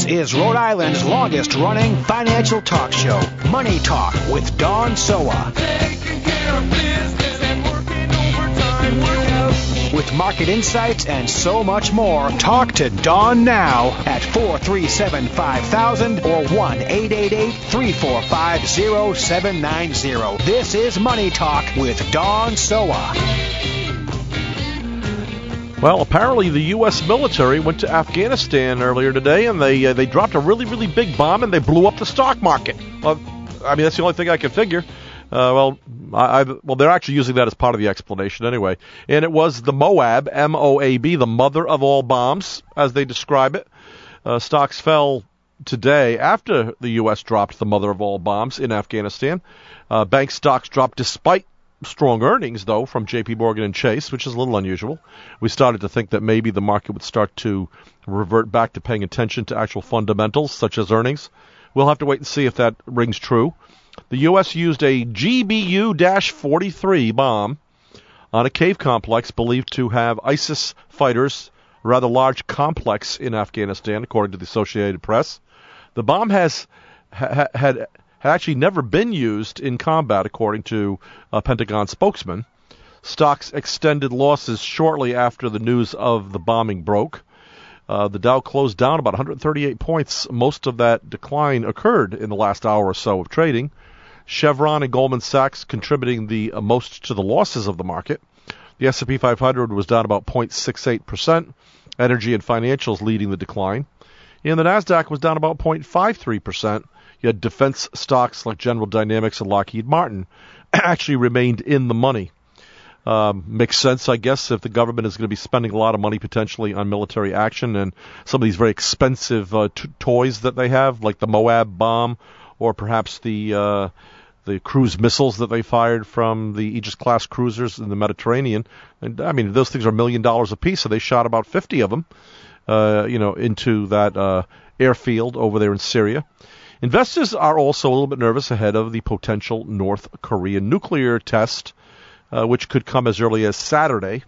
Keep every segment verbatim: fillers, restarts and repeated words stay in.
is Rhode Island's longest-running financial talk show, Money Talk with Don Sowa. Taking care of business and working overtime will help. With market insights and so much more, talk to Don now at four three seven, five thousand or one eight eight eight, three four five, zero seven nine zero. This is Money Talk with Don Sowa. Well, apparently the U S military went to Afghanistan earlier today, and they uh, they dropped a really, really big bomb, and they blew up the stock market. Well, I mean, that's the only thing I can figure. Uh, well, I, I, well, they're actually using that as part of the explanation anyway. And it was the Moab, M O A B, the mother of all bombs, as they describe it. Uh, stocks fell today after the U S dropped the mother of all bombs in Afghanistan. Uh, bank stocks dropped despite strong earnings, though, from J P Morgan and Chase, which is a little unusual. We started to think that maybe the market would start to revert back to paying attention to actual fundamentals, such as earnings. We'll have to wait and see if that rings true. The U S used a G B U forty-three bomb on a cave complex believed to have ISIS fighters, a rather large complex in Afghanistan, according to the Associated Press. The bomb has ha, had... had actually never been used in combat, according to a Pentagon spokesman. Stocks extended losses shortly after the news of the bombing broke. Uh, the Dow closed down about one hundred thirty-eight points. Most of that decline occurred in the last hour or so of trading. Chevron and Goldman Sachs contributing the uh, most to the losses of the market. The S and P five hundred was down about zero point six eight percent. Energy and financials leading the decline. And the Nasdaq was down about zero point five three percent. You had defense stocks like General Dynamics and Lockheed Martin actually remained in the money. Um, makes sense, I guess, if the government is going to be spending a lot of money potentially on military action and some of these very expensive uh, t- toys that they have, like the Moab bomb or perhaps the uh, the cruise missiles that they fired from the Aegis-class cruisers in the Mediterranean. And I mean, those things are a million dollars a piece, so they shot about fifty of them, uh, you know, into that uh, airfield over there in Syria. Investors are also a little bit nervous ahead of the potential North Korean nuclear test, uh, which could come as early as Saturday.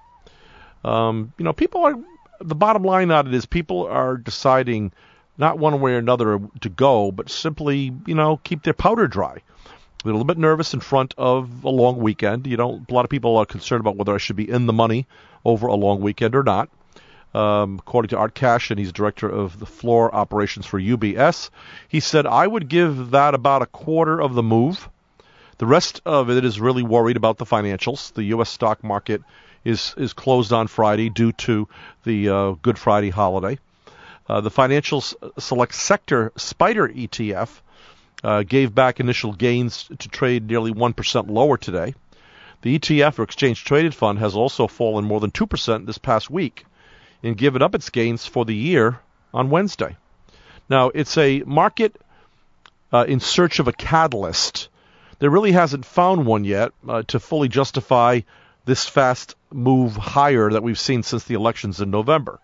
Um, you know, people are, the bottom line on it is people are deciding not one way or another to go, but simply, you know, keep their powder dry. They're a little bit nervous in front of a long weekend. You know, a lot of people are concerned about whether I should be in the money over a long weekend or not. Um, according to Art Cash, and he's director of the floor operations for U B S, he said, I would give that about a quarter of the move. The rest of it is really worried about the financials. The U S stock market is, is closed on Friday due to the uh, Good Friday holiday. Uh, the Financials Select Sector SPDR E T F uh, gave back initial gains to trade nearly one percent lower today. The E T F, or Exchange Traded Fund, has also fallen more than two percent this past week and given up its gains for the year on Wednesday. Now, it's a market uh, in search of a catalyst. There really hasn't found one yet uh, to fully justify this fast move higher that we've seen since the elections in November.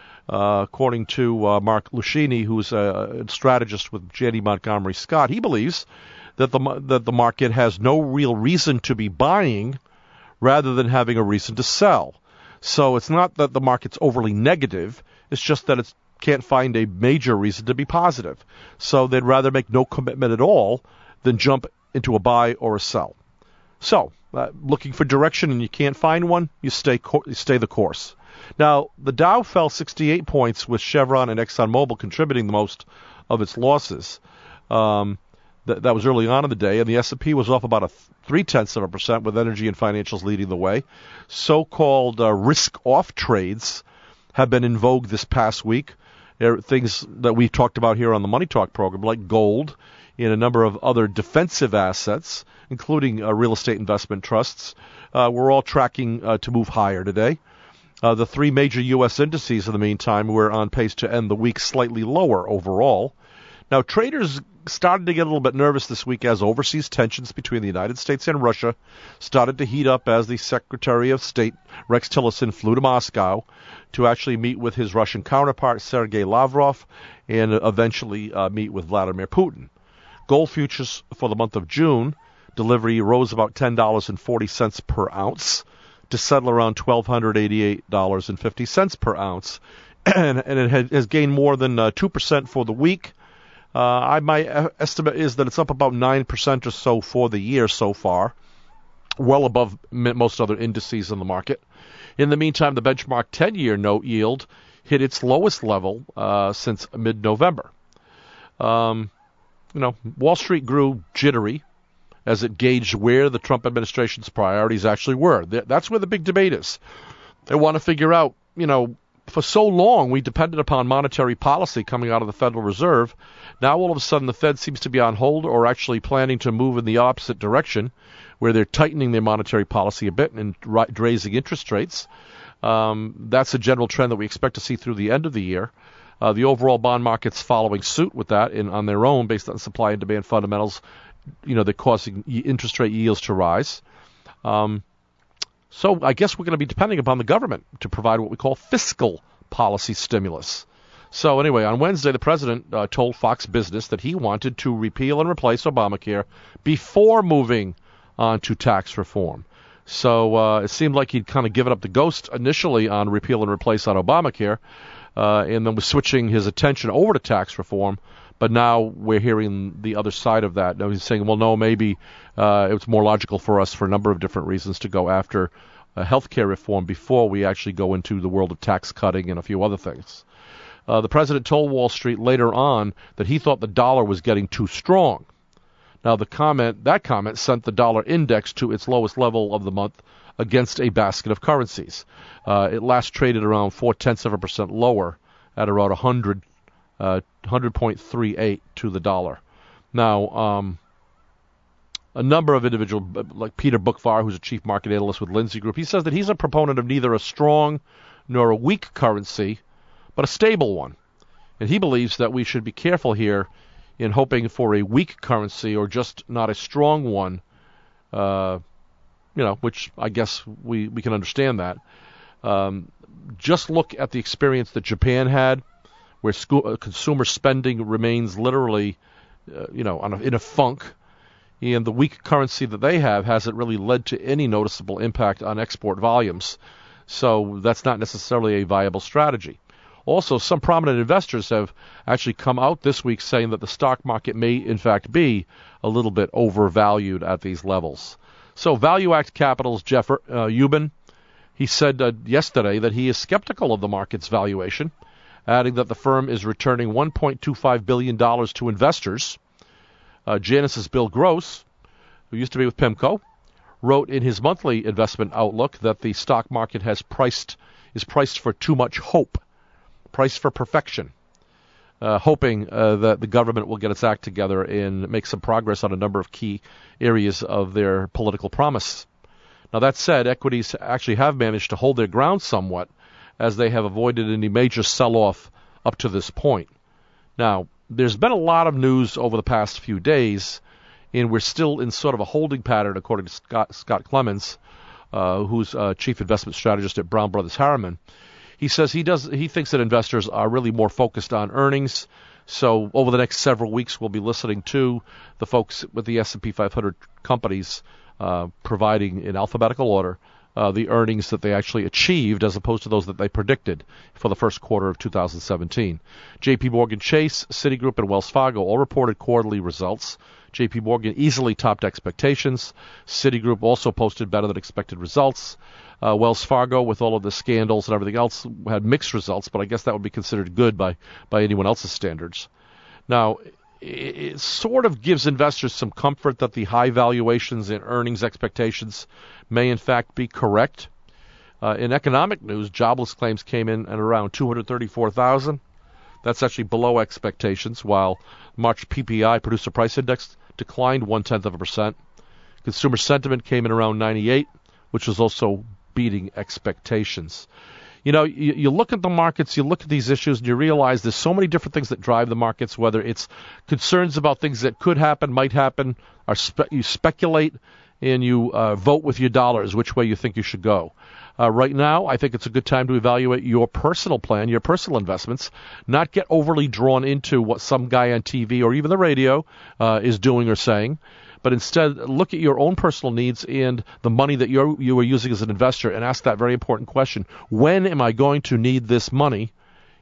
Uh, according to uh, Mark Lucchini, who's a strategist with Janney Montgomery Scott, he believes that the that the market has no real reason to be buying rather than having a reason to sell. So it's not that the market's overly negative, it's just that it can't find a major reason to be positive. So they'd rather make no commitment at all than jump into a buy or a sell. So, uh, looking for direction and you can't find one, you stay co- you stay the course. Now, the Dow fell sixty-eight points, with Chevron and ExxonMobil contributing the most of its losses. Um, th- that was early on in the day, and the S and P was off about a th- three-tenths of a percent, with energy and financials leading the way. So-called uh, risk-off trades have been in vogue this past week. There are things that we've talked about here on the Money Talk program, like gold and a number of other defensive assets, including uh, real estate investment trusts. Uh, we're all tracking uh, to move higher today. Uh, the three major U S indices, in the meantime, were on pace to end the week slightly lower overall. Now, traders started to get a little bit nervous this week as overseas tensions between the United States and Russia started to heat up as the Secretary of State, Rex Tillerson, flew to Moscow to actually meet with his Russian counterpart, Sergei Lavrov, and eventually uh, meet with Vladimir Putin. Gold futures for the month of June, delivery rose about ten dollars and forty cents per ounce to settle around one thousand two hundred eighty-eight dollars and fifty cents per ounce. and, and it had, has gained more than uh, two percent for the week. Uh, I, my estimate is that it's up about nine percent or so for the year so far, well above most other indices in the market. In the meantime, the benchmark ten-year note yield hit its lowest level uh, since mid-November. Um, you know, Wall Street grew jittery as it gauged where the Trump administration's priorities actually were. That's where the big debate is. They want to figure out, you know, for so long we depended upon monetary policy coming out of the Federal Reserve. Now all of a sudden the Fed seems to be on hold or actually planning to move in the opposite direction, where they're tightening their monetary policy a bit and raising interest rates. Um, that's a general trend that we expect to see through the end of the year. Uh, the overall bond market's following suit with that in, on their own based on supply and demand fundamentals. You know, they're causing interest rate yields to rise. Um, so I guess we're going to be depending upon the government to provide what we call fiscal policy stimulus. So anyway, on Wednesday, the president uh, told Fox Business that he wanted to repeal and replace Obamacare before moving on to tax reform. So uh, it seemed like he'd kind of given up the ghost initially on repeal and replace on Obamacare, uh, and then was switching his attention over to tax reform. But now we're hearing the other side of that. Now he's saying, well, no, maybe uh, it's more logical for us for a number of different reasons to go after uh, health care reform before we actually go into the world of tax cutting and a few other things. Uh, the president told Wall Street later on that he thought the dollar was getting too strong. Now, the comment that comment sent the dollar index to its lowest level of the month against a basket of currencies. Uh, it last traded around four-tenths of a percent lower at around one hundred, uh, one hundred point three eight to the dollar. Now, um, a number of individuals, like Peter Bookvar, who's a chief market analyst with Lindsay Group, he says that he's a proponent of neither a strong nor a weak currency, but a stable one. And he believes that we should be careful here in hoping for a weak currency or just not a strong one, uh, you know, which I guess we, we can understand that. Um, just look at the experience that Japan had, where school, uh, consumer spending remains literally, uh, you know, on a, in a funk, and the weak currency that they have hasn't really led to any noticeable impact on export volumes. So that's not necessarily a viable strategy. Also, some prominent investors have actually come out this week saying that the stock market may, in fact, be a little bit overvalued at these levels. So Value Act Capital's Jeff uh, Ubben, he said uh, yesterday that he is skeptical of the market's valuation, adding that the firm is returning one point two five billion dollars to investors. Uh, Janus's Bill Gross, who used to be with PIMCO, wrote in his monthly investment outlook that the stock market has priced is priced for too much hope. Price for perfection, uh, hoping uh, that the government will get its act together and make some progress on a number of key areas of their political promise. Now, that said, equities actually have managed to hold their ground somewhat, as they have avoided any major sell-off up to this point. Now, there's been a lot of news over the past few days, and we're still in sort of a holding pattern, according to Scott, Scott Clemens, uh, who's uh, chief investment strategist at Brown Brothers Harriman. He says he does. He thinks that investors are really more focused on earnings. So over the next several weeks, we'll be listening to the folks with the S and P five hundred companies uh, providing in alphabetical order uh, the earnings that they actually achieved as opposed to those that they predicted for the first quarter of two thousand seventeen. J P Morgan Chase, Citigroup, and Wells Fargo all reported quarterly results. J P Morgan easily topped expectations. Citigroup also posted better than expected results. Uh, Wells Fargo, with all of the scandals and everything else, had mixed results, but I guess that would be considered good by, by anyone else's standards. Now, it, it sort of gives investors some comfort that the high valuations and earnings expectations may in fact be correct. Uh, in economic news, jobless claims came in at around two hundred thirty-four thousand. That's actually below expectations, while March P P I, Producer Price Index, declined one-tenth of a percent. Consumer sentiment came in around ninety-eight, which was also beating expectations. You know, you, you look at the markets, you look at these issues, and you realize there's so many different things that drive the markets, whether it's concerns about things that could happen, might happen, or spe- you speculate and you uh, vote with your dollars which way you think you should go. Uh, right now, I think it's a good time to evaluate your personal plan, your personal investments, not get overly drawn into what some guy on T V or even the radio uh, is doing or saying, but instead look at your own personal needs and the money that you're, you are using as an investor and ask that very important question: when am I going to need this money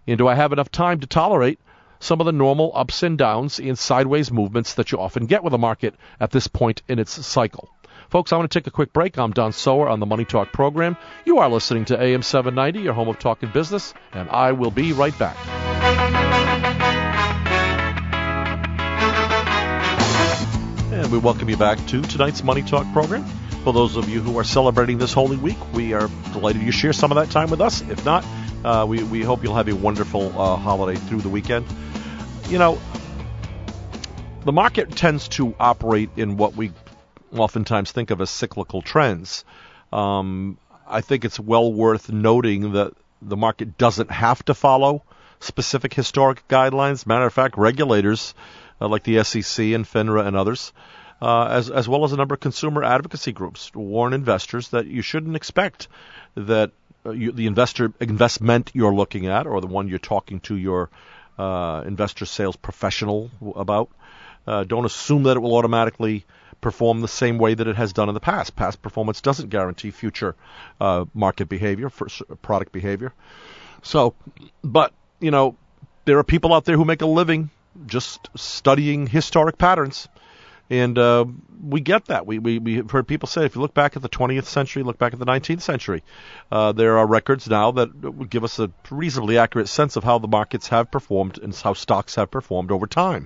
And do I have enough time to tolerate some of the normal ups and downs and sideways movements that you often get with a market at this point in its cycle? Folks, I'm going to take a quick break. I'm Don Sower on the Money Talk program. You are listening to A M seven ninety, your home of talk and business, and I will be right back. And we welcome you back to tonight's Money Talk program. For those of you who are celebrating this Holy Week, we are delighted you share some of that time with us. If not, uh, we, we hope you'll have a wonderful uh, holiday through the weekend. You know, the market tends to operate in what we oftentimes think of as cyclical trends. Um, I think it's well worth noting that the market doesn't have to follow specific historic guidelines. Matter of fact, regulators uh, like the S E C and FINRA and others, uh, as as well as a number of consumer advocacy groups, warn investors that you shouldn't expect that uh, you, the investor investment you're looking at, or the one you're talking to your uh, investor sales professional about, uh, don't assume that it will automatically perform the same way that it has done in the past. Past performance doesn't guarantee future uh, market behavior, for product behavior. So, but, you know, there are people out there who make a living just studying historic patterns. And uh, we get that. We, we, we've heard people say, if you look back at the twentieth century, look back at the nineteenth century, uh, there are records now that would give us a reasonably accurate sense of how the markets have performed and how stocks have performed over time.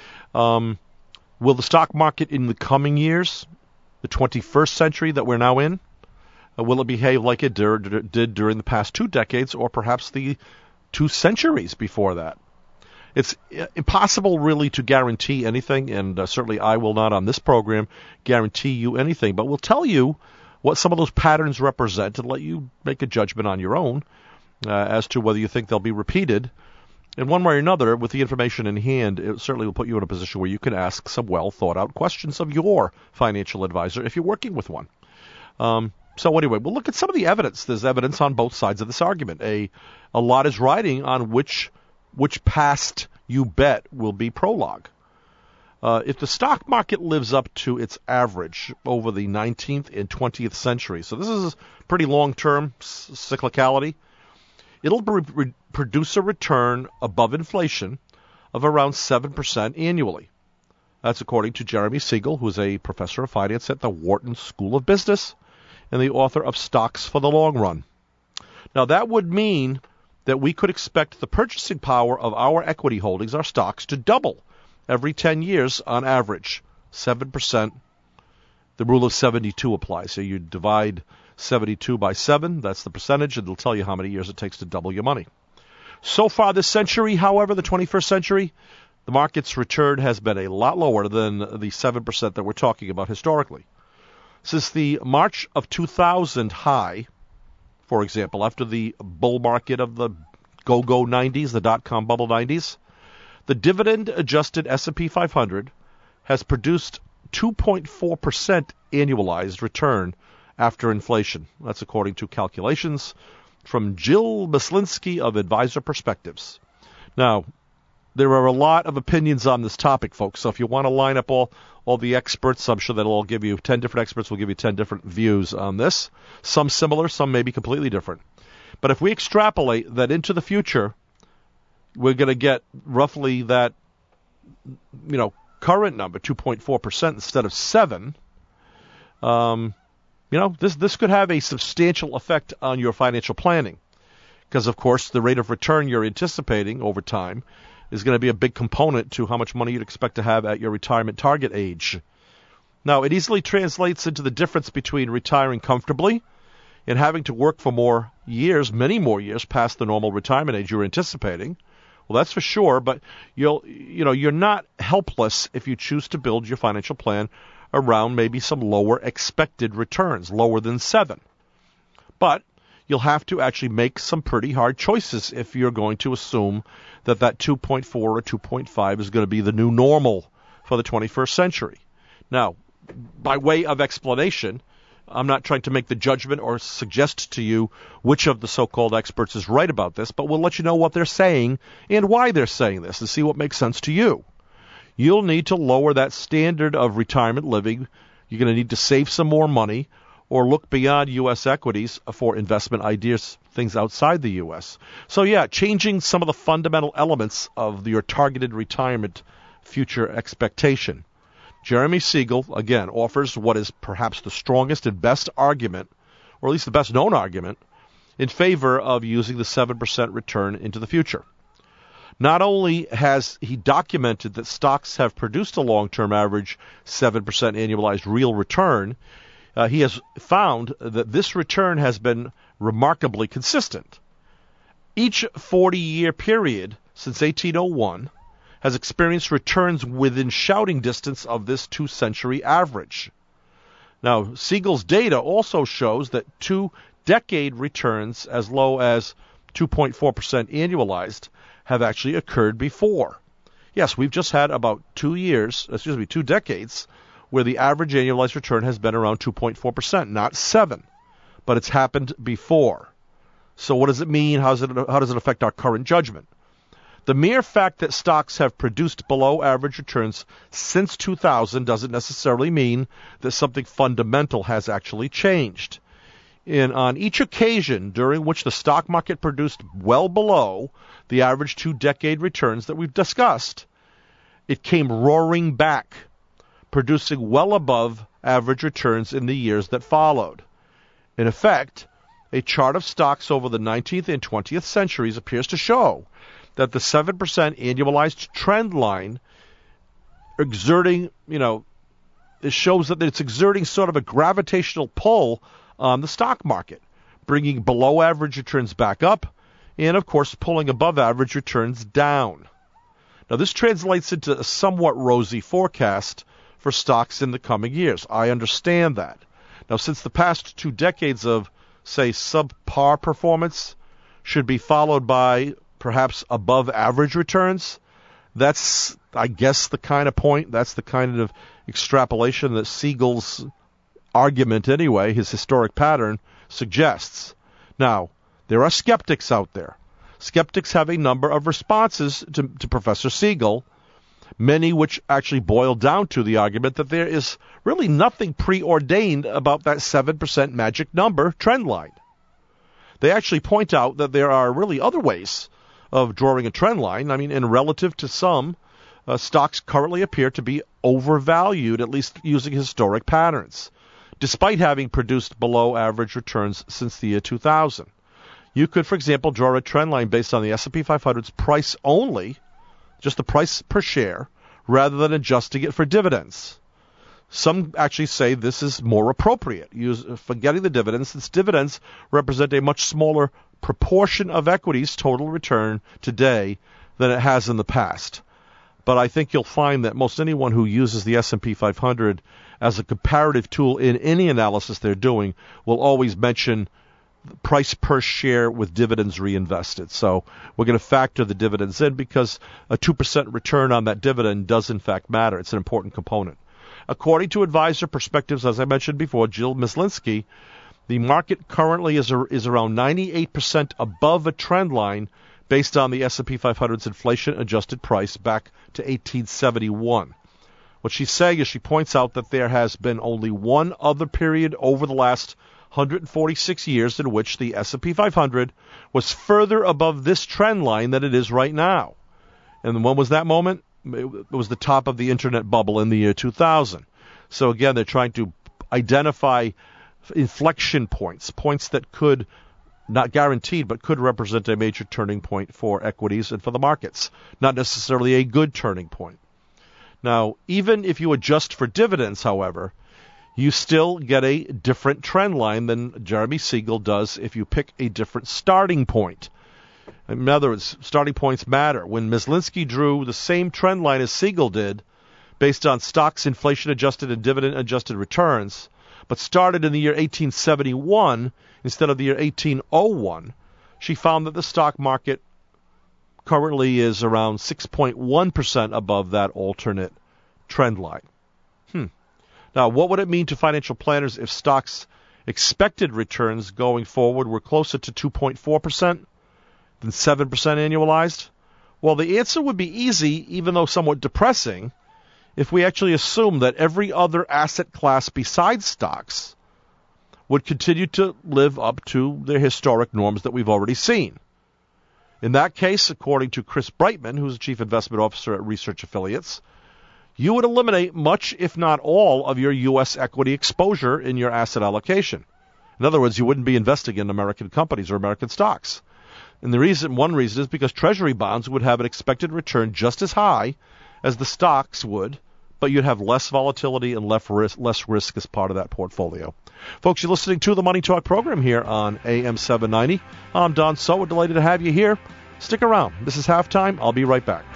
Um, Will the stock market in the coming years, the twenty-first century that we're now in, uh, will it behave like it dur- did during the past two decades or perhaps the two centuries before that? It's impossible really to guarantee anything, and uh, certainly I will not on this program guarantee you anything, but we'll tell you what some of those patterns represent and let you make a judgment on your own uh, as to whether you think they'll be repeated. In one way or another, with the information in hand, it certainly will put you in a position where you can ask some well-thought-out questions of your financial advisor if you're working with one. Um, so anyway, we'll look at some of the evidence. There's evidence on both sides of this argument. A, a lot is riding on which which past you bet will be prologue. Uh, if the stock market lives up to its average over the nineteenth and twentieth century, so this is pretty long-term c- cyclicality, it'll re- re- produce a return above inflation of around seven percent annually. That's according to Jeremy Siegel, who is a professor of finance at the Wharton School of Business and the author of Stocks for the Long Run. Now, that would mean that we could expect the purchasing power of our equity holdings, our stocks, to double every ten years on average. seven percent. The rule of seventy-two applies. So you divide seventy-two by seven, that's the percentage, and it'll tell you how many years it takes to double your money. So far this century, however, the twenty-first century, the market's return has been a lot lower than the seven percent that we're talking about historically. Since the March of two thousand high, for example, after the bull market of the go-go nineties, the dot-com bubble nineties, the dividend-adjusted S and P five hundred has produced two point four percent annualized return after inflation. That's according to calculations from Jill Mislinski of Advisor Perspectives. Now, there are a lot of opinions on this topic, folks, so if you want to line up all, all the experts, I'm sure that will give you ten different experts will give you ten different views on this. Some similar, some maybe completely different. But if we extrapolate that into the future, we're going to get roughly that, you know, current number, two point four percent instead of seven. Um, you know, this this could have a substantial effect on your financial planning because, of course, the rate of return you're anticipating over time is going to be a big component to how much money you'd expect to have at your retirement target age. Now, it easily translates into the difference between retiring comfortably and having to work for more years, many more years past the normal retirement age you're anticipating. Well, that's for sure, but you'll, you know, you're not helpless if you choose to build your financial plan around maybe some lower expected returns, lower than seven. But you'll have to actually make some pretty hard choices if you're going to assume that that two point four or two point five is going to be the new normal for the twenty-first century. Now, by way of explanation, I'm not trying to make the judgment or suggest to you which of the so-called experts is right about this, but we'll let you know what they're saying and why they're saying this and see what makes sense to you. You'll need to lower that standard of retirement living. You're going to need to save some more money or look beyond U S equities for investment ideas things outside the U S. So yeah, changing some of the fundamental elements of your targeted retirement future expectation. Jeremy Siegel, again, offers what is perhaps the strongest and best argument, or at least the best known argument, in favor of using the seven percent return into the future. Not only has he documented that stocks have produced a long-term average seven percent annualized real return, uh, he has found that this return has been remarkably consistent. Each forty-year period since eighteen oh one has experienced returns within shouting distance of this two-century average. Now, Siegel's data also shows that two-decade returns as low as two point four percent annualized have actually occurred before. Yes, we've just had about two years, excuse me, two decades, where the average annualized return has been around two point four percent, not seven, but it's happened before. So what does it mean? How does it, how does it affect our current judgment? The mere fact that stocks have produced below average returns since two thousand doesn't necessarily mean that something fundamental has actually changed. And on each occasion during which the stock market produced well below the average two-decade returns that we've discussed, it came roaring back, producing well above average returns in the years that followed. In effect, a chart of stocks over the nineteenth and twentieth centuries appears to show that the seven percent annualized trend line exerting, you know, it shows that it's exerting sort of a gravitational pull on the stock market, bringing below average returns back up and, of course, pulling above average returns down. Now, this translates into a somewhat rosy forecast for stocks in the coming years. I understand that. Now, since the past two decades of, say, subpar performance should be followed by perhaps above average returns, that's, I guess, the kind of point, that's the kind of extrapolation that Siegel's argument anyway, his historic pattern, suggests. Now, there are skeptics out there. Skeptics have a number of responses to, to Professor Siegel, many which actually boil down to the argument that there is really nothing preordained about that seven percent magic number trend line. They actually point out that there are really other ways of drawing a trend line. I mean, and relative to some, uh, stocks currently appear to be overvalued, at least using historic patterns, despite having produced below average returns since the year two thousand. You could, for example, draw a trend line based on the S and P five hundred's price only, just the price per share, rather than adjusting it for dividends. Some actually say this is more appropriate, use, forgetting the dividends, since dividends represent a much smaller proportion of equity's total return today than it has in the past. But I think you'll find that most anyone who uses the S and P five hundred as a comparative tool in any analysis they're doing will always mention price per share with dividends reinvested. So we're going to factor the dividends in because a two percent return on that dividend does in fact matter. It's an important component. According to Advisor Perspectives, as I mentioned before, Jill Mislinski, the market currently is, a, is around ninety-eight percent above a trend line based on the S and P five hundred's inflation-adjusted price back to eighteen seventy-one. What she's saying is she points out that there has been only one other period over the last one hundred forty-six years in which the S and P five hundred was further above this trend line than it is right now. And when was that moment? It was the top of the internet bubble in the year two thousand. So again, they're trying to identify inflection points, points that could, not guaranteed, but could represent a major turning point for equities and for the markets. Not necessarily a good turning point. Now, even if you adjust for dividends, however, you still get a different trend line than Jeremy Siegel does if you pick a different starting point. In other words, starting points matter. When Mislinski drew the same trend line as Siegel did, based on stocks inflation-adjusted and dividend-adjusted returns, but started in the year eighteen seventy-one instead of the year eighteen oh one, she found that the stock market currently is around six point one percent above that alternate trend line. Hmm. Now, what would it mean to financial planners if stocks' expected returns going forward were closer to two point four percent than seven percent annualized? Well, the answer would be easy, even though somewhat depressing, if we actually assume that every other asset class besides stocks would continue to live up to the historic norms that we've already seen. In that case, according to Chris Brightman, who's the Chief Investment Officer at Research Affiliates, you would eliminate much, if not all, of your U S equity exposure in your asset allocation. In other words, you wouldn't be investing in American companies or American stocks. And the reason, one reason is because Treasury bonds would have an expected return just as high as the stocks would, but you'd have less volatility and less risk, less risk as part of that portfolio. Folks, you're listening to the Money Talk program here on A M seven ninety. I'm Don Sowa. Delighted to have you here. Stick around. This is Halftime. I'll be right back.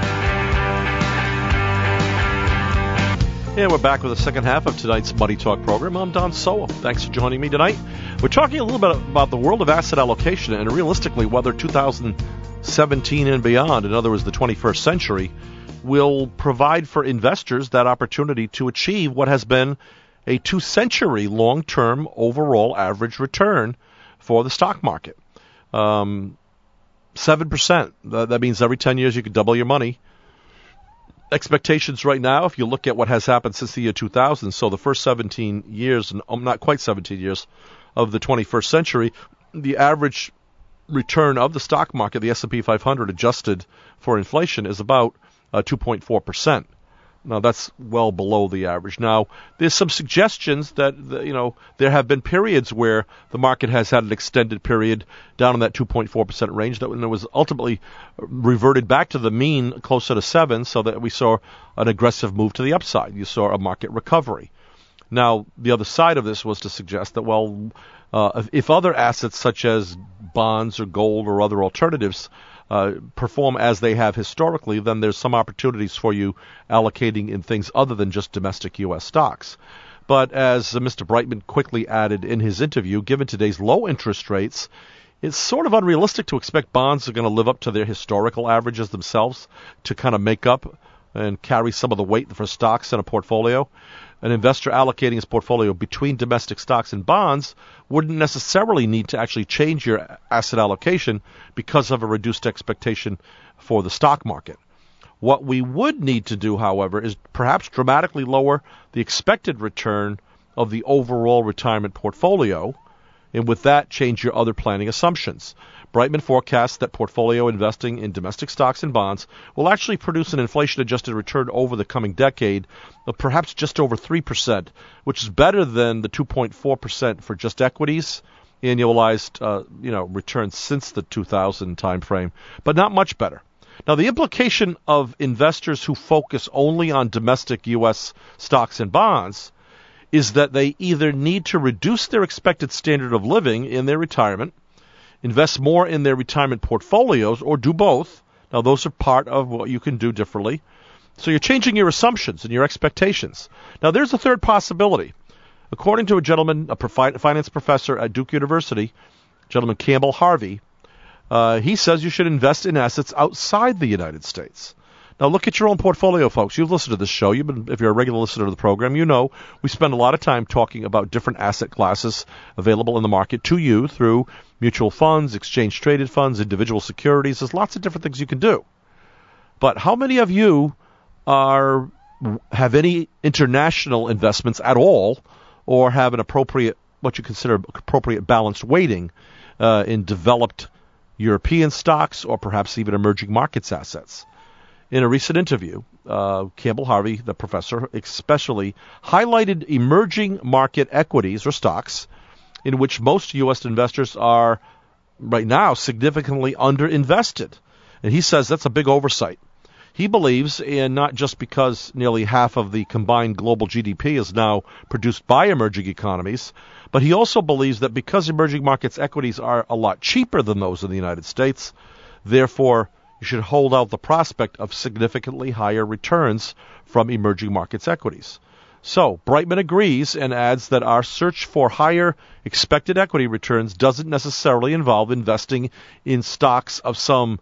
And we're back with the second half of tonight's Money Talk program. I'm Don Sowa. Thanks for joining me tonight. We're talking a little bit about the world of asset allocation and realistically whether two thousand seventeen and beyond, in other words, the twenty-first century, will provide for investors that opportunity to achieve what has been a two-century long-term overall average return for the stock market. Um, seven percent. That means every ten years you could double your money. Expectations right now, if you look at what has happened since the year two thousand, so the first seventeen years, and um, not quite seventeen years, of the twenty-first century, the average return of the stock market, the S and P five hundred adjusted for inflation, is about uh, two point four percent. Now, that's well below the average. Now, there's some suggestions that, you know, there have been periods where the market has had an extended period down in that two point four percent range that when it was ultimately reverted back to the mean closer to seven, so that we saw an aggressive move to the upside. You saw a market recovery. Now, the other side of this was to suggest that, well, uh, if, if other assets such as bonds or gold or other alternatives Uh, perform as they have historically, then there's some opportunities for you allocating in things other than just domestic U S stocks. But as uh, Mister Brightman quickly added in his interview, given today's low interest rates, it's sort of unrealistic to expect bonds are going to live up to their historical averages themselves to kind of make up and carry some of the weight for stocks in a portfolio. An investor allocating his portfolio between domestic stocks and bonds wouldn't necessarily need to actually change your asset allocation because of a reduced expectation for the stock market. What we would need to do, however, is perhaps dramatically lower the expected return of the overall retirement portfolio, and with that, change your other planning assumptions. Brightman forecasts that portfolio investing in domestic stocks and bonds will actually produce an inflation-adjusted return over the coming decade of perhaps just over three percent, which is better than the two point four percent for just equities, annualized uh, you know, returns since the two thousand timeframe, but not much better. Now, the implication of investors who focus only on domestic U S stocks and bonds is that they either need to reduce their expected standard of living in their retirement, invest more in their retirement portfolios, or do both. Now, those are part of what you can do differently. So you're changing your assumptions and your expectations. Now, there's a third possibility. According to a gentleman, a finance professor at Duke University, gentleman Campbell Harvey, uh, he says you should invest in assets outside the United States. Now, look at your own portfolio, folks. You've listened to this show. You've been, if you're a regular listener to the program, you know we spend a lot of time talking about different asset classes available in the market to you through mutual funds, exchange-traded funds, individual securities. There's lots of different things you can do. But how many of you are have any international investments at all, or have an appropriate, what you consider appropriate balanced weighting uh, in developed European stocks or perhaps even emerging markets assets? In a recent interview, uh, Campbell Harvey, the professor, especially highlighted emerging market equities or stocks in which most U S investors are right now significantly underinvested. And he says that's a big oversight. He believes, and not just because nearly half of the combined global G D P is now produced by emerging economies, but he also believes that because emerging markets equities are a lot cheaper than those in the United States, therefore you should hold out the prospect of significantly higher returns from emerging markets equities. So, Brightman agrees and adds that our search for higher expected equity returns doesn't necessarily involve investing in stocks of some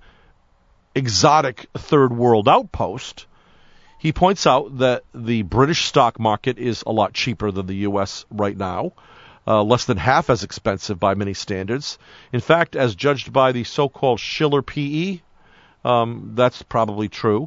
exotic third world outpost. He points out that the British stock market is a lot cheaper than the U S right now, uh, less than half as expensive by many standards. In fact, as judged by the so-called Shiller P E, Um, that's probably true.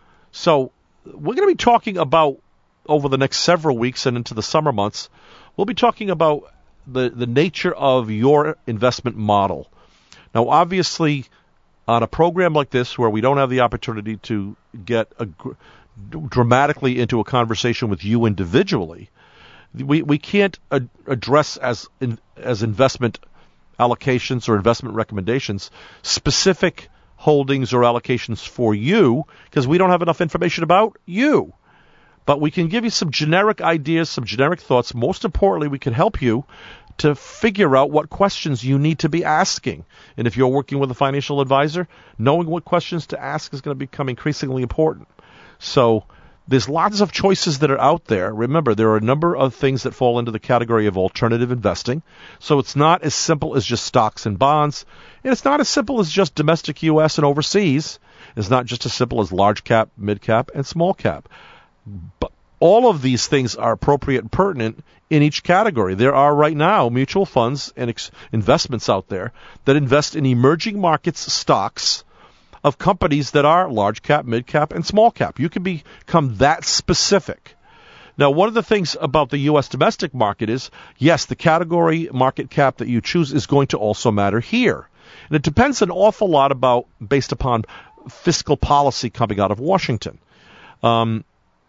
So we're going to be talking about, over the next several weeks and into the summer months, we'll be talking about the, the nature of your investment model. Now, obviously, on a program like this where we don't have the opportunity to get a, dramatically into a conversation with you individually, we, we can't ad- address as in, as investment allocations or investment recommendations specific holdings or allocations for you because we don't have enough information about you. But we can give you some generic ideas, some generic thoughts. Most importantly, we can help you to figure out what questions you need to be asking. And if you're working with a financial advisor, knowing what questions to ask is going to become increasingly important. So there's lots of choices that are out there. Remember, there are a number of things that fall into the category of alternative investing. So it's not as simple as just stocks and bonds. And it's not as simple as just domestic U S and overseas. It's not just as simple as large cap, mid cap, and small cap. But all of these things are appropriate and pertinent in each category. There are right now mutual funds and ex- investments out there that invest in emerging markets stocks of companies that are large cap, mid cap, and small cap. You can become that specific. Now, one of the things about the U S domestic market is, yes, the category market cap that you choose is going to also matter here. And it depends an awful lot about based upon fiscal policy coming out of Washington. Um,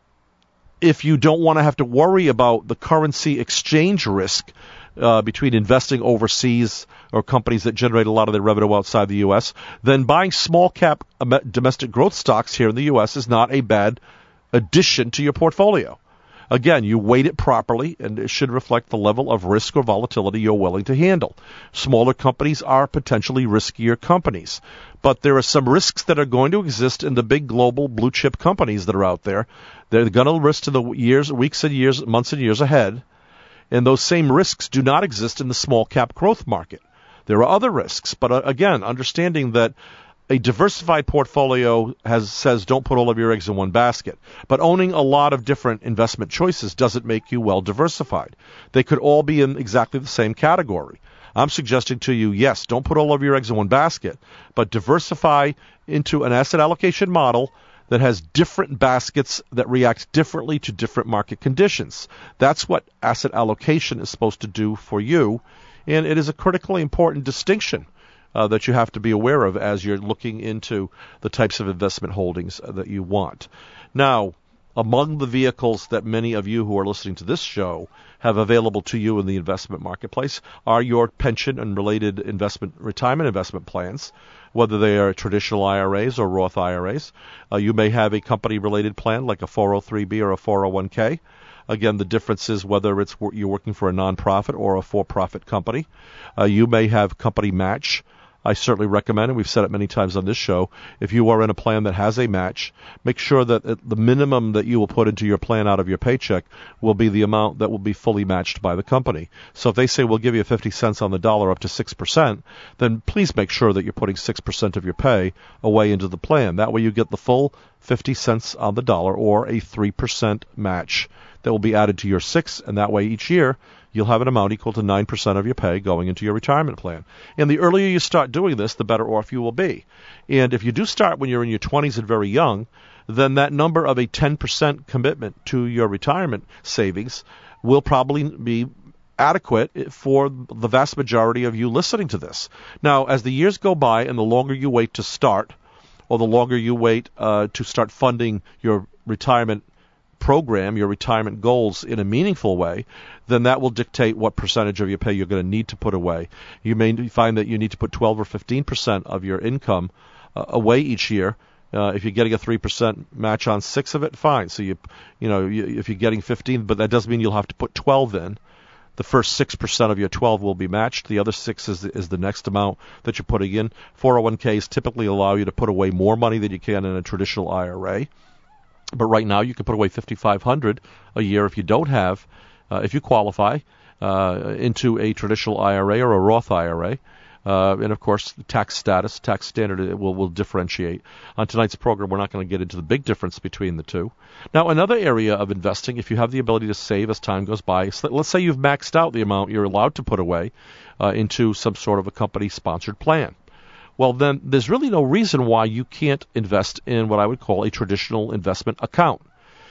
If you don't want to have to worry about the currency exchange risk uh, between investing overseas or companies that generate a lot of their revenue outside the U S, then buying small cap domestic growth stocks here in the U S is not a bad addition to your portfolio. Again, you weight it properly, and it should reflect the level of risk or volatility you're willing to handle. Smaller companies are potentially riskier companies, but there are some risks that are going to exist in the big global blue chip companies that are out there. They're going to risk to the years, weeks and years, months and years ahead, and those same risks do not exist in the small cap growth market. There are other risks, but uh, again, understanding that a diversified portfolio has says don't put all of your eggs in one basket. But owning a lot of different investment choices doesn't make you well diversified. They could all be in exactly the same category. I'm suggesting to you, yes, don't put all of your eggs in one basket, but diversify into an asset allocation model that has different baskets that react differently to different market conditions. That's what asset allocation is supposed to do for you, and it is a critically important distinction Uh, that you have to be aware of as you're looking into the types of investment holdings uh, that you want. Now, among the vehicles that many of you who are listening to this show have available to you in the investment marketplace are your pension and related investment, retirement investment plans, whether they are traditional I R As or Roth I R As. Uh, you may have a company-related plan like a four oh three B or a four oh one K. Again, the difference is whether it's you're working for a nonprofit or a for-profit company. Uh, you may have company match. I certainly recommend, and we've said it many times on this show, if you are in a plan that has a match, make sure that the minimum that you will put into your plan out of your paycheck will be the amount that will be fully matched by the company. So if they say we'll give you fifty cents on the dollar up to six percent, then please make sure that you're putting six percent of your pay away into the plan. That way you get the full fifty cents on the dollar or a three percent match that will be added to your six, and that way each year you'll have an amount equal to nine percent of your pay going into your retirement plan. And the earlier you start doing this, the better off you will be. And if you do start when you're in your twenties and very young, then that number of a ten percent commitment to your retirement savings will probably be adequate for the vast majority of you listening to this. Now, as the years go by and the longer you wait to start, or the longer you wait uh, to start funding your retirement program, your retirement goals in a meaningful way, then that will dictate what percentage of your pay you're going to need to put away. You may find that you need to put twelve or fifteen percent of your income uh, away each year. Uh, if you're getting a three percent match on six of it, fine. So you, you know, you, if you're getting fifteen, but that doesn't mean you'll have to put twelve in. The first six percent of your twelve will be matched. The other six is the, is the next amount that you're putting in. four oh one Ks typically allow you to put away more money than you can in a traditional I R A. But right now you can put away fifty-five hundred dollars a year if you don't have, uh, if you qualify, uh, into a traditional I R A or a Roth I R A. Uh, and, of course, tax status, tax standard will, will differentiate. On tonight's program, we're not going to get into the big difference between the two. Now, another area of investing, if you have the ability to save as time goes by, so let's say you've maxed out the amount you're allowed to put away uh, into some sort of a company-sponsored plan. Well, then there's really no reason why you can't invest in what I would call a traditional investment account.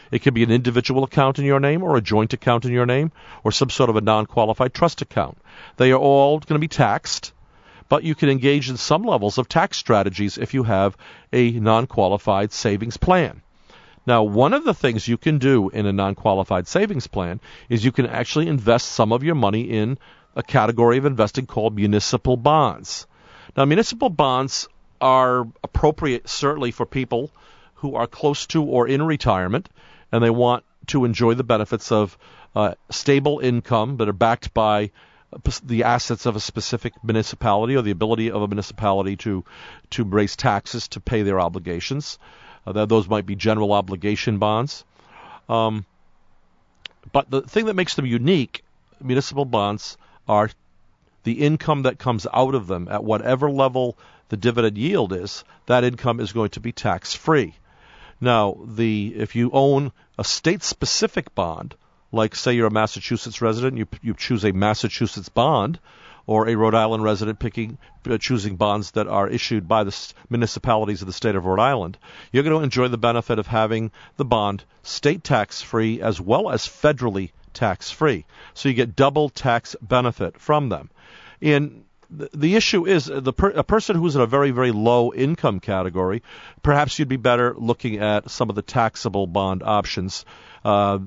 It could be an individual account in your name or a joint account in your name or some sort of a non-qualified trust account. They are all going to be taxed, but you can engage in some levels of tax strategies if you have a non-qualified savings plan. Now, one of the things you can do in a non-qualified savings plan is you can actually invest some of your money in a category of investing called municipal bonds. Now, municipal bonds are appropriate certainly for people who are close to or in retirement, and they want to enjoy the benefits of uh, stable income that are backed by the assets of a specific municipality or the ability of a municipality to to raise taxes to pay their obligations. Uh, those might be general obligation bonds. Um, but the thing that makes them unique, municipal bonds, are the income that comes out of them at whatever level the dividend yield is. That income is going to be tax-free. Now, the if you own a state-specific bond, like say you're a Massachusetts resident, you you choose a Massachusetts bond, or a Rhode Island resident picking uh, choosing bonds that are issued by the s- municipalities of the state of Rhode Island, you're going to enjoy the benefit of having the bond state tax-free as well as federally tax-free. So you get double tax benefit from them. And the, the issue is the per, a person who's in a very, very low income category, perhaps you'd be better looking at some of the taxable bond options. Uh,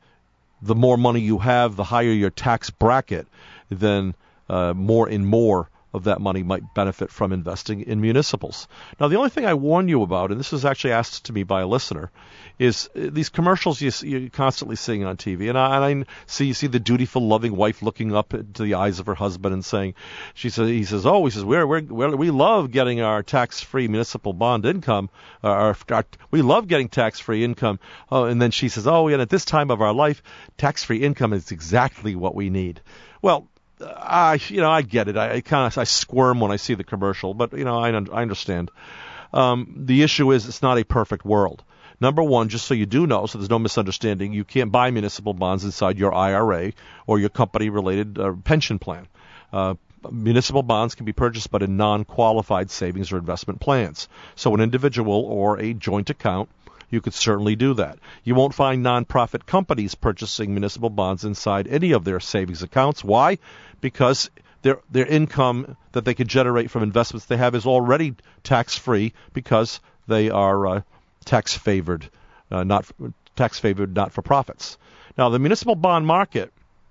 the more money you have, the higher your tax bracket, then uh, more and more of that money might benefit from investing in municipals. Now, the only thing I warn you about, and this was actually asked to me by a listener, is these commercials you, you're constantly seeing on T V. And I, and I see you see the dutiful, loving wife looking up into the eyes of her husband and saying, she says, he says, oh, he says, we're, we're, we're, we love getting our tax-free municipal bond income. Uh, our, our, we love getting tax-free income. Oh, and then she says, oh, and at this time of our life, tax-free income is exactly what we need. Well, I, you know, I get it. I, I kind of I squirm when I see the commercial, but you know, I, I understand. Um, the issue is it's not a perfect world. Number one, just so you do know, so there's no misunderstanding, you can't buy municipal bonds inside your I R A or your company-related uh, pension plan. Uh, municipal bonds can be purchased but in non-qualified savings or investment plans. So an individual or a joint account, you could certainly do that. You won't find nonprofit companies purchasing municipal bonds inside any of their savings accounts. Why? Because their their income that they could generate from investments they have is already tax-free because they are uh, tax-favored, uh, not tax-favored not-for-profits. Now, the municipal bond market,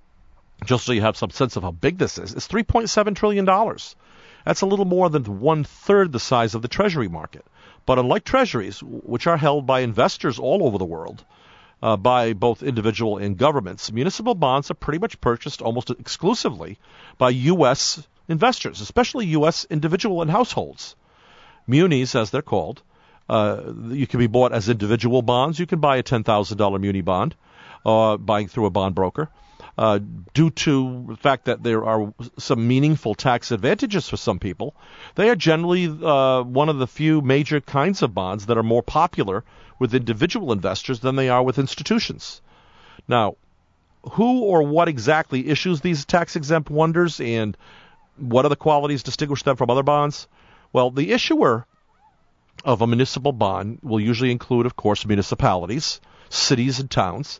just so you have some sense of how big this is, is three point seven trillion dollars. That's a little more than one-third the size of the Treasury market. But unlike Treasuries, which are held by investors all over the world, uh, by both individual and governments, municipal bonds are pretty much purchased almost exclusively by U S investors, especially U S individual and households. Munis, as they're called, uh, you can be bought as individual bonds. You can buy a ten thousand dollars muni bond, uh, buying through a bond broker. Uh, due to the fact that there are some meaningful tax advantages for some people, they are generally uh, one of the few major kinds of bonds that are more popular with individual investors than they are with institutions. Now, who or what exactly issues these tax-exempt wonders, and what are the qualities distinguish them from other bonds? Well, the issuer of a municipal bond will usually include, of course, municipalities, cities, and towns.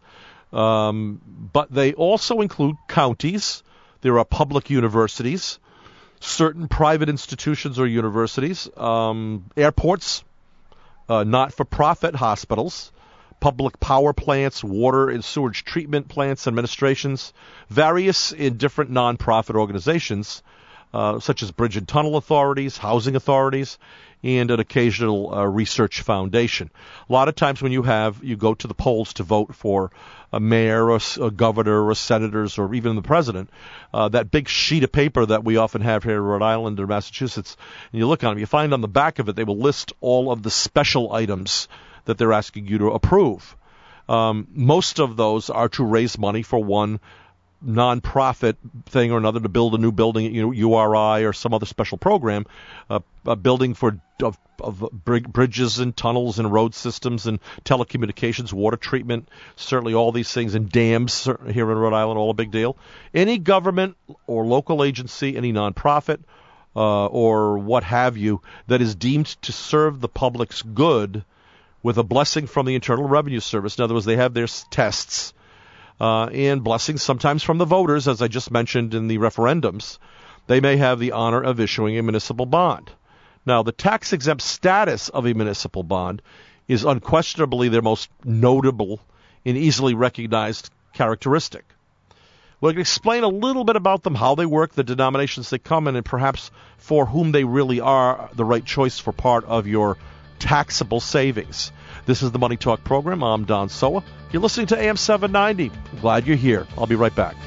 Um, but they also include counties. There are public universities, certain private institutions or universities, um, airports, uh, not-for-profit hospitals, public power plants, water and sewage treatment plants, administrations, various and different nonprofit organizations, uh, such as bridge and tunnel authorities, housing authorities, and an occasional uh, research foundation. A lot of times when you have, you go to the polls to vote for a mayor or a governor or senators or even the president, uh, that big sheet of paper that we often have here in Rhode Island or Massachusetts, and you look on them, you find on the back of it they will list all of the special items that they're asking you to approve. Um, most of those are to raise money for one non-profit thing or another, to build a new building, you know, U R I or some other special program, uh, a building for of, of bridges and tunnels and road systems and telecommunications, water treatment, certainly all these things, and dams here in Rhode Island, all a big deal. Any government or local agency, any non-profit uh, or what have you that is deemed to serve the public's good with a blessing from the Internal Revenue Service. In other words, they have their s- tests uh, and blessings sometimes from the voters, as I just mentioned in the referendums. They may have the honor of issuing a municipal bond. Now, the tax-exempt status of a municipal bond is unquestionably their most notable and easily recognized characteristic. We'll explain a little bit about them, how they work, the denominations they come in, and perhaps for whom they really are the right choice for part of your taxable savings. This is the Money Talk program. I'm Don Soa. You're listening to A M seven ninety. I'm glad you're here. I'll be right back.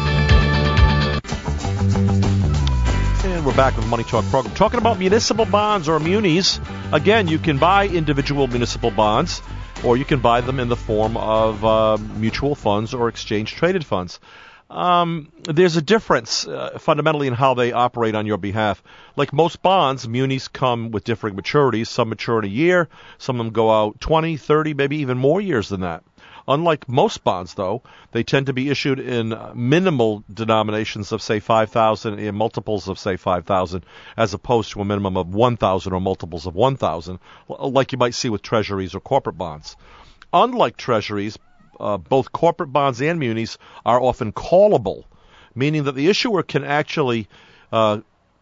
And we're back with the Money Talk program. Talking about municipal bonds or munis. Again, you can buy individual municipal bonds, or you can buy them in the form of uh, mutual funds or exchange-traded funds. Um, there's a difference uh, fundamentally in how they operate on your behalf. Like most bonds, munis come with differing maturities. Some mature in a year. Some of them go out twenty, thirty, maybe even more years than that. Unlike most bonds, though, they tend to be issued in minimal denominations of, say, five thousand and multiples of, say, five thousand, as opposed to a minimum of one thousand or multiples of one thousand, like you might see with treasuries or corporate bonds. Unlike treasuries, uh, both corporate bonds and munis are often callable, meaning that the issuer can actually uh,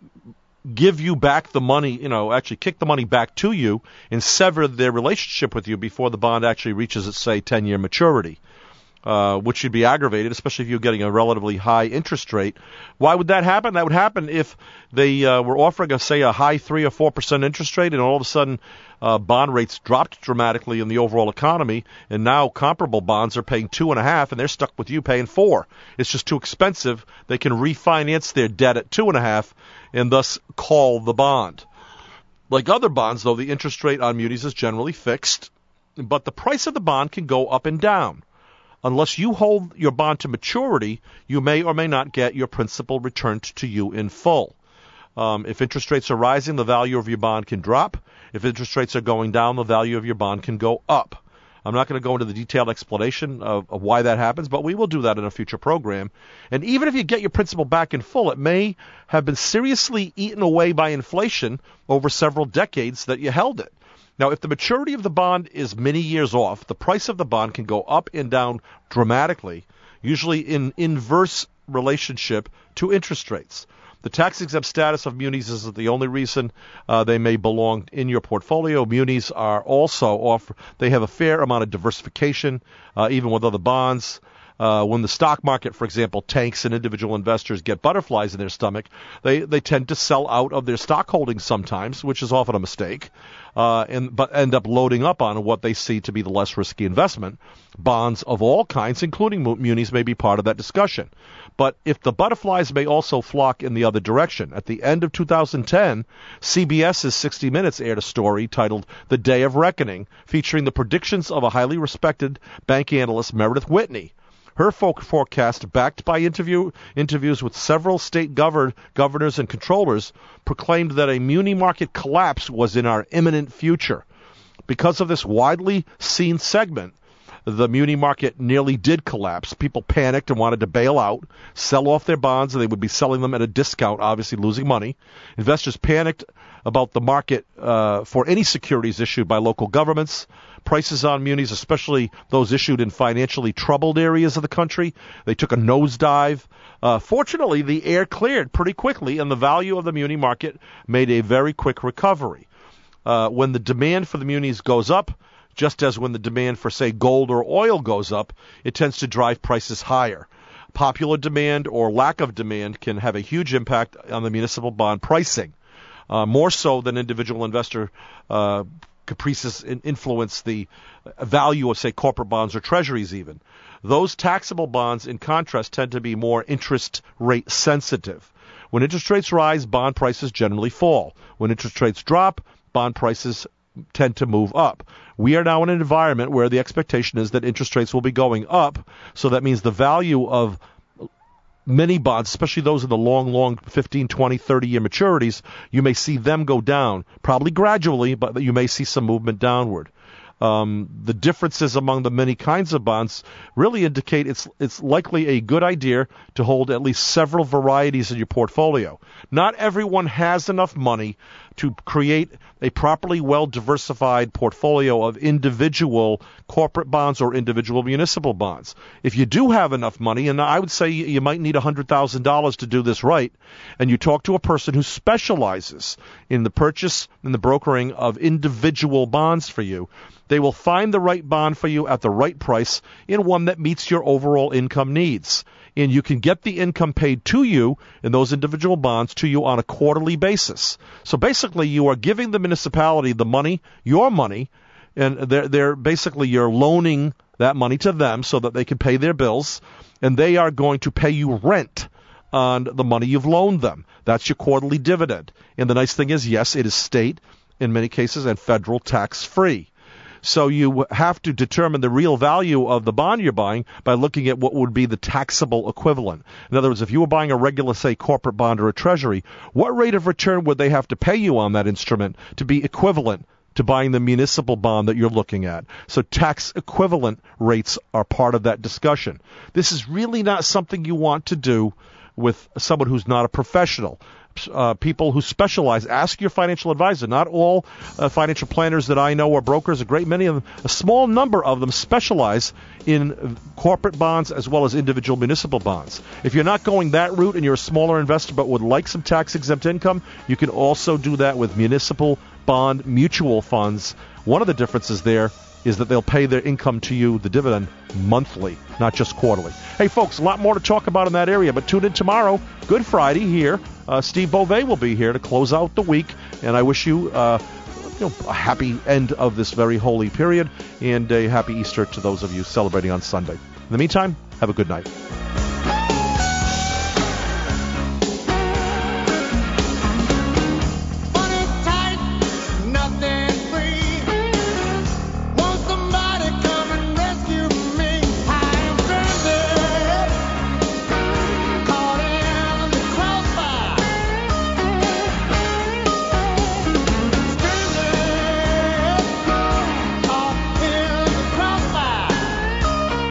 give you back the money, you know, actually kick the money back to you and sever their relationship with you before the bond actually reaches its, say, ten-year maturity, uh, which should be aggravated, especially if you're getting a relatively high interest rate. Why would that happen? That would happen if they uh, were offering, a, say, a high three or four percent interest rate, and all of a sudden uh, bond rates dropped dramatically in the overall economy, and now comparable bonds are paying two and a half, and they're stuck with you paying four. It's just too expensive. They can refinance their debt at two and a half, and thus call the bond. Like other bonds, though, the interest rate on munis is generally fixed, but the price of the bond can go up and down. Unless you hold your bond to maturity, you may or may not get your principal returned to you in full. Um, if interest rates are rising, the value of your bond can drop. If interest rates are going down, the value of your bond can go up. I'm not going to go into the detailed explanation of, of why that happens, but we will do that in a future program. And even if you get your principal back in full, it may have been seriously eaten away by inflation over several decades that you held it. Now, if the maturity of the bond is many years off, the price of the bond can go up and down dramatically, usually in inverse relationship to interest rates. The tax-exempt status of munis isn't the only reason uh, they may belong in your portfolio. Munis are also offer, they have a fair amount of diversification, uh, even with other bonds. Uh, when the stock market, for example, tanks and individual investors get butterflies in their stomach, they, they tend to sell out of their stock holdings sometimes, which is often a mistake, uh, and but end up loading up on what they see to be the less risky investment. Bonds of all kinds, including munis, may be part of that discussion. But if the butterflies may also flock in the other direction. At the end of two thousand ten, CBS's sixty minutes aired a story titled The Day of Reckoning, featuring the predictions of a highly respected bank analyst, Meredith Whitney. Her forecast, backed by interview, interviews with several state govern, governors and controllers, proclaimed that a muni market collapse was in our imminent future. Because of this widely seen segment, the muni market nearly did collapse. People panicked and wanted to bail out, sell off their bonds, and they would be selling them at a discount, obviously losing money. Investors panicked about the market uh, for any securities issued by local governments. Prices on munis, especially those issued in financially troubled areas of the country, they took a nosedive. Uh, fortunately, the air cleared pretty quickly, and the value of the muni market made a very quick recovery. Uh, when the demand for the munis goes up, just as when the demand for, say, gold or oil goes up, it tends to drive prices higher. Popular demand or lack of demand can have a huge impact on the municipal bond pricing, uh, more so than individual investor uh, caprices influence the value of, say, corporate bonds or treasuries even. Those taxable bonds, in contrast, tend to be more interest rate sensitive. When interest rates rise, bond prices generally fall. When interest rates drop, bond prices tend to move up. We are now in an environment where the expectation is that interest rates will be going up, so that means the value of many bonds, especially those in the long, long fifteen, twenty, thirty-year maturities, you may see them go down, probably gradually, but you may see some movement downward. Um, the differences among the many kinds of bonds really indicate it's it's likely a good idea to hold at least several varieties in your portfolio. Not everyone has enough money to create a properly well-diversified portfolio of individual corporate bonds or individual municipal bonds. If you do have enough money, and I would say you might need one hundred thousand dollars to do this right, and you talk to a person who specializes in the purchase and the brokering of individual bonds for you, they will find the right bond for you at the right price in one that meets your overall income needs. And you can get the income paid to you in those individual bonds to you on a quarterly basis. So basically, you are giving the municipality the money, your money, and they're, they're basically you're loaning that money to them so that they can pay their bills, and they are going to pay you rent on the money you've loaned them. That's your quarterly dividend. And the nice thing is, yes, it is state, in many cases, and federal tax-free. So you have to determine the real value of the bond you're buying by looking at what would be the taxable equivalent. In other words, if you were buying a regular, say, corporate bond or a treasury, what rate of return would they have to pay you on that instrument to be equivalent to buying the municipal bond that you're looking at? So tax equivalent rates are part of that discussion. This is really not something you want to do with someone who's not a professional. Uh, people who specialize, ask your financial advisor. Not all uh, financial planners that I know or brokers, a great many of them, a small number of them specialize in corporate bonds as well as individual municipal bonds. If you're not going that route and you're a smaller investor but would like some tax-exempt income, you can also do that with municipal bond mutual funds. One of the differences there is that they'll pay their income to you, the dividend, monthly, not just quarterly. Hey, folks, a lot more to talk about in that area, but tune in tomorrow, Good Friday, here. Uh, Steve Beauvais will be here to close out the week, and I wish you, uh, you know, a happy end of this very holy period, and a happy Easter to those of you celebrating on Sunday. In the meantime, have a good night.